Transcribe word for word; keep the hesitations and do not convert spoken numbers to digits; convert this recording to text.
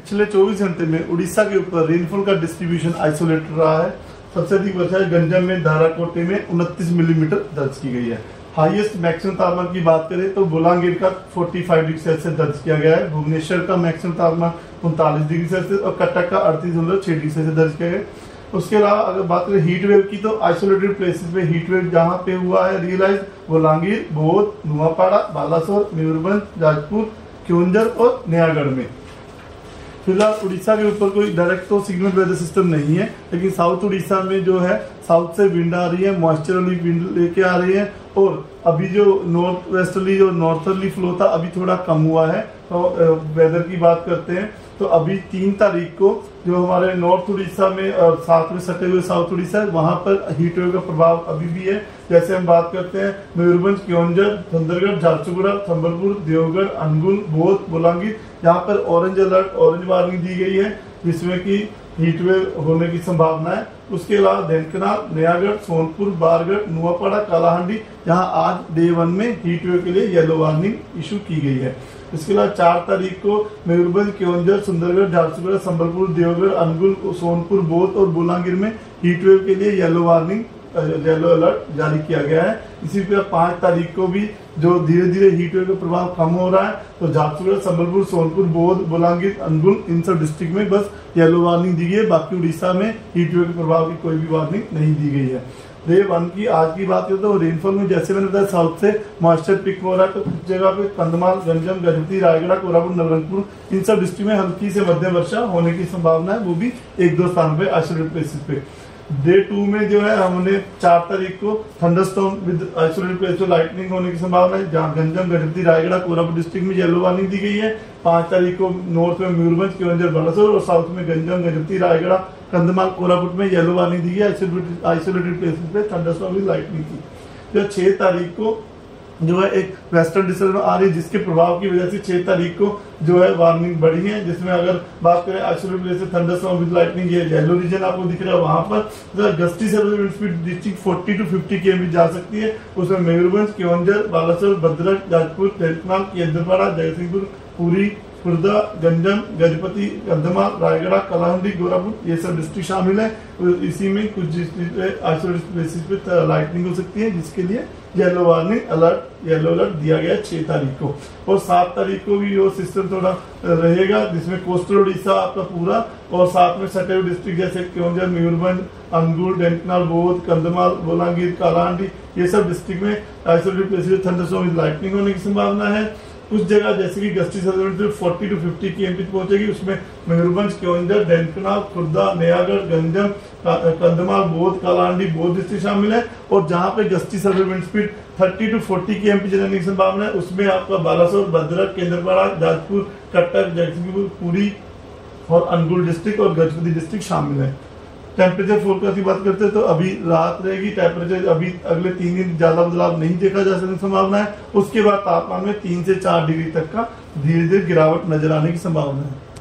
पिछले चौबीस घंटे में उड़ीसा के ऊपर रेनफॉल का डिस्ट्रीब्यूशन आइसोलेटेड रहा है। सबसे अधिक वर्षा गंजम में धाराकोटे में उनतीस मिलीमीटर दर्ज की गई है। हाईएस्ट मैक्सिमम तापमान की बात करें तो बोलांगीर का पैंतालीस डिग्री सेल्सियस दर्ज किया गया है। भुवनेश्वर का मैक्सिमम तापमान उनतालीस डिग्री सेल्सियस और कटक का अड़तीस दशमलव छह डिग्री सेल्सियस दर्ज किया गया। उसके अलावा अगर बात करें हीट वेव की तो आइसोलेटेड प्लेसेस में हीट वेव जहां पे हुआ है रियलाइज बोलांगीर, बौद्ध, नुआपाड़ा, बालासोर, मयूरभंज, जाजपुर, क्योंझर और नयागढ़ में। फिलहाल उड़ीसा के ऊपर कोई डायरेक्ट तो सिग्नल वेदर सिस्टम नहीं है, लेकिन साउथ उड़ीसा में जो है साउथ से विंड आ रही है, मॉइस्चर वाली विंड लेके आ रही है और अभी जो नॉर्थ वेस्टर्ली जो नॉर्थर्ली फ्लो था अभी थोड़ा कम हुआ है। तो वेदर की बात करते हैं तो अभी तीन तारीख को जो हमारे नॉर्थ उड़ीसा में और साथ में सटे हुए साउथ उड़ीसा है वहां पर हीट वेव का प्रभाव अभी भी है। जैसे हम बात करते हैं मयूरभंज, क्योंझर, सुंदरगढ़, झारसुगुड़ा, संबलपुर, देवगढ़, अनुगुल, बौद्ध, बोलांगीर यहाँ पर ऑरेंज अलर्ट ऑरेंज वार्निंग दी गई है जिसमें कि हीट वेव होने की संभावना है। उसके अलावा ढेंकनाल, नयागढ़, सोनपुर, बारगढ़, नुआपाड़ा, कालाहांडी यहाँ आज डे वन में हीट वेव के लिए येलो वार्निंग इशू की गई है। इसके अलावा चार तारीख को मयूरभंज, क्योंझर, सुंदरगढ़, झारसुगुड़ा, संबलपुर, देवगढ़, अनुगुल, सोनपुर, बौद्ध और बोलांगीर में हीट वेव के लिए येलो वार्निंग येलो अलर्ट जारी किया गया है। इसी तरह पांच तारीख को भी जो धीरे धीरे हीट वेव का प्रभाव कम हो रहा है तो झारसुगुड़ा, संबलपुर, सोनपुर, बौद्ध, बोलांगीर, अनुगुल इन सब डिस्ट्रिक्ट में बस येलो वार्निंग दी गई है। बाकी उड़ीसा में हीट वेव के प्रभाव की कोई भी वार्निंग नहीं दी गई है। डे वन की आज की बात करें तो रेनफॉल में जैसे मैंने बताया साउथ से मॉइस्चर पिक हो रहा है तो कुछ जगह पे कंधमाल, गंजम, गजपति, रायगढ़, कोरापुट, नवरंगपुर इन सब डिस्ट्रिक्ट में हल्की से मध्यम वर्षा होने की संभावना है, वो भी एक दो स्थान पे आइसोलेटेड प्लेसेस पे। डे टू में जो है हमने चार तारीख को थंडरस्टॉर्म विद आइसोलेटेड प्लेस पे लाइटनिंग होने की संभावना है जहाँ गंजम, गजपति, रायगढ़, कोरापुट डिस्ट्रिक्ट में येलो वार्निंग दी गई है। पांच तारीख को नॉर्थ में मयूरभंज, क्योंझर, बालासोर और साउथ में गंजम, गजपति, रायगढ़, कंधमाल, कोरापुट में येलो वार्निंग दी गई है आइसोलेटेड प्लेसेस पे थंडरस्टॉर्म विद लाइटनिंग की। जो छह तारीख को जो है एक वेस्टर्न डिस्टर्बेंस आ रही है जिसके प्रभाव की वजह से छह तारीख को जो है वार्निंग बढ़ी है, जिसमें अगर बात करें आइसोलेटेड प्लेस से थंडरस्टॉर्म विद लाइटनिंग ये येलो रीजन आपको दिख रहा है वहां पर gusty surface wind speed district चालीस टू पचास किलोमीटर जा सकती है। उसमें मयूरभंज, क्योंझर, बालासोर, भद्रक, जाजपुर, ढेंकनाल, केंद्रपाड़ा, जयसिंहपुर, पुरी, खुर्दा, गंजम, गजपति, कंधमाल, रायगढ़, कलाहांडी, गोरखपुर ये सब डिस्ट्रिक्ट शामिल है। इसी में कुछ डिस्ट्रिक्ट आइसोलेटेड प्लेसेस पे लाइटनिंग हो सकती है जिसके लिए yellow warning alert yellow alert दिया गया छह तारीख को। और सात तारीख को भी वो सिस्टम थोड़ा रहेगा जिसमें कोस्टल उड़ीसा आपका पूरा और साथ में सटे हुए डिस्ट्रिक्ट जैसे क्योंझर, मयूरभंज, अनुगुल, ढेंकनाल, बौद्ध, कंधमाल, बोलांगीर, कालाहांडी ये सब डिस्ट्रिक्ट में isolated places thunderstorm with lightning होने की संभावना है। कुछ जगह जैसे कि गस्टी सर्विस चालीस टू पचास किलोमीटर पहुंचेगी, उसमें मयूरभंज, क्योंझर, ढेंकनाल, खुर्दा, नयागढ़, गंजम, कंधमाल, बौद्ध, कालाहांडी, बौद्ध डिस्ट्रिक्ट शामिल है। और जहां पे गस्ती सर्विस विंड स्पीड तीस टू चालीस किलोमीटर चलने की संभावना है उसमें आपका बालासोर, भद्रक, केंद्रपाड़ा, जाजपुर, कटक, जयसिंहपुर, पुरी और अनुगुल डिस्ट्रिक्ट और गजपति डिस्ट्रिक्ट शामिल है। टेम्परेचर फोरकास्ट की बात करते हैं तो अभी रात रहेगी, टेम्परेचर अभी अगले तीन दिन ज्यादा बदलाव नहीं देखा जा सकने की संभावना है। उसके बाद तापमान में तीन से चार डिग्री तक का धीरे धीरे गिरावट नजर आने की संभावना है।